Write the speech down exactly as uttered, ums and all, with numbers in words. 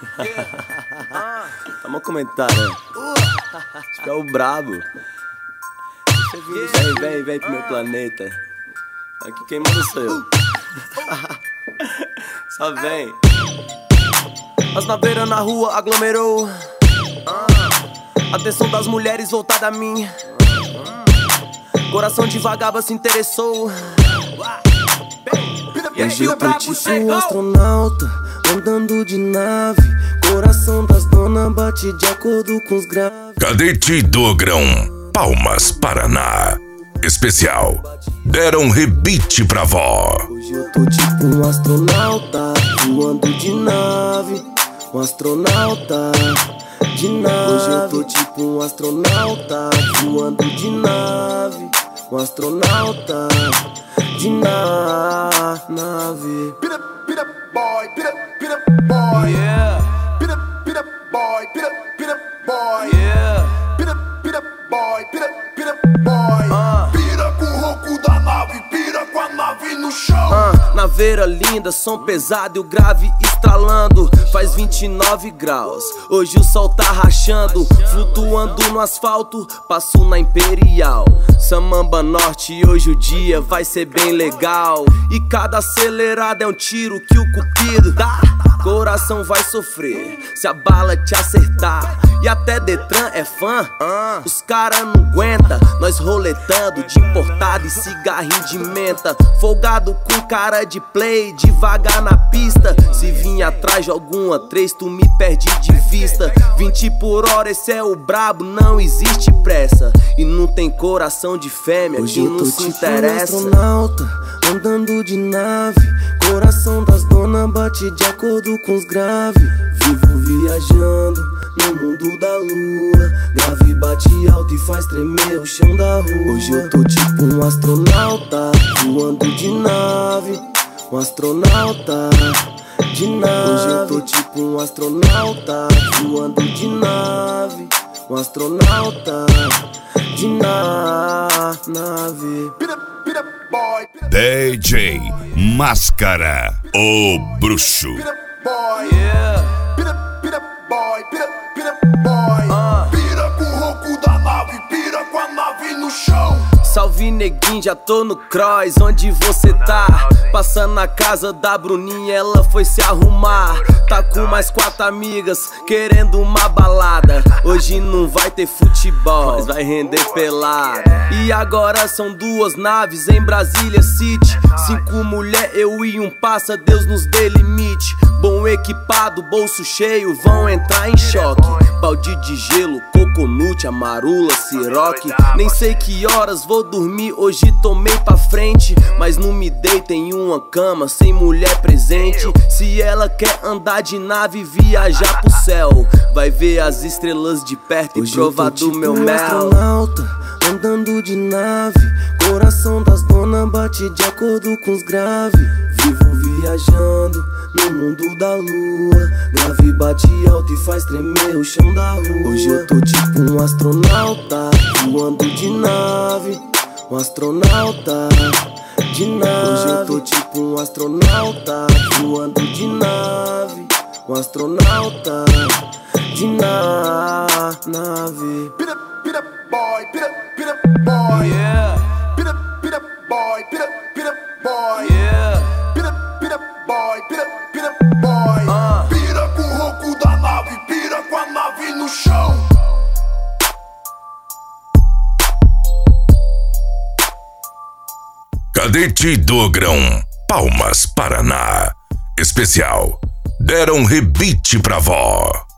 Toma um comentário, né? Tipo, é o brabo. Vem, vem, vem pro meu planeta. Aqui quem manda sou eu. Só vem. As naveiras na rua aglomerou. Atenção das mulheres voltada a mim. Coração de vagaba se interessou. Hoje eu tô tipo um astronauta, andando de nave. Coração das donas bate de acordo com os graves. Cadete Dogrão, Palmas, Paraná. Especial, deram rebite pra vó. Hoje eu tô tipo um astronauta, voando de nave. Um astronauta de nave. Hoje eu tô tipo um astronauta, voando de nave. Um astronauta de na nave. Pit up, pit up, boy, pit up, pit up, boy. Yeah. Pit up, pit up, boy, pit up, pit up, boy. Yeah. Pit up, pit up, boy, pit up, pit up, boy. Uh. Pira com o ronco da nave, pira com a nave no chão. Uh, naveira linda, som pesado e o grave estralando. Faz vinte e nove graus, hoje o sol tá rachando. Flutuando no asfalto, passo na Imperial Samamba Norte, hoje o dia vai ser bem legal. E cada acelerada é um tiro que o cupido dá. Coração vai sofrer se a bala te acertar. E até Detran é fã, uh, os cara não aguenta. Nós roletando de importado e cigarrinho de menta. Folgado com cara de play, devagar na pista. Se vir atrás de alguma três, tu me perde de vista. Vinte por hora, esse é o brabo, não existe pressa. E não tem coração de fêmea Hoje que eu não tô se tipo interessa. Um astronauta, andando de nave. Coração das donas bate de acordo com os graves. Vivo viajando no mundo da lua. Grave bate alto e faz tremer o chão da rua. Hoje eu tô tipo um astronauta, voando de nave. Um astronauta de nave. Hoje eu tô tipo um astronauta, voando de nave. Um astronauta de na nave. Pit up, pit up, boy, pit up, D J Máscara, o bruxo. pit up, boy. Yeah. Pit up, pit up, boy, pit up, pit up, boy. Uh. Pira com o ronco da nave, pira com a nave no chão. Salve neguinho, já tô no cross, onde você tá? Passando na casa da Bruninha, ela foi se arrumar. Tá com mais quatro amigas, querendo uma balada. Hoje não vai ter futebol, mas vai render pelada. E agora são duas naves em Brasília City. Cinco mulher, eu e um passa, Deus nos dê limite. Bom equipado, bolso cheio, vão entrar em choque. Balde de gelo, coconut, amarula, siroque. Nem sei que horas vou dormir, hoje tomei pra frente. Mas não me deito em uma cama sem mulher presente. Se ela quer andar de nave, viajar pro céu, vai ver as estrelas de perto e Hoje provar eu tô do tipo meu um mel. astronauta, andando de nave. Coração das donas bate de acordo com os graves. Vivo viajando no mundo da lua. Grave bate alto e faz tremer o chão da rua. Hoje eu tô tipo um astronauta, voando de nave. Um astronauta de nave. Hoje eu tô tipo um astronauta, voando de nave. Um astronauta de na nave. Pit up, pit up, boy, pit up, pit up, boy. Yeah. Pit up, pit up, boy, pit up, pit up, boy. Yeah. Pit up, pit up, boy, pit up, pit up, boy. Uh. Pira com o ronco da nave, pira com a nave no chão. Cadete Dogrão, Palmas, Paraná. Especial, deram rebite pra vó.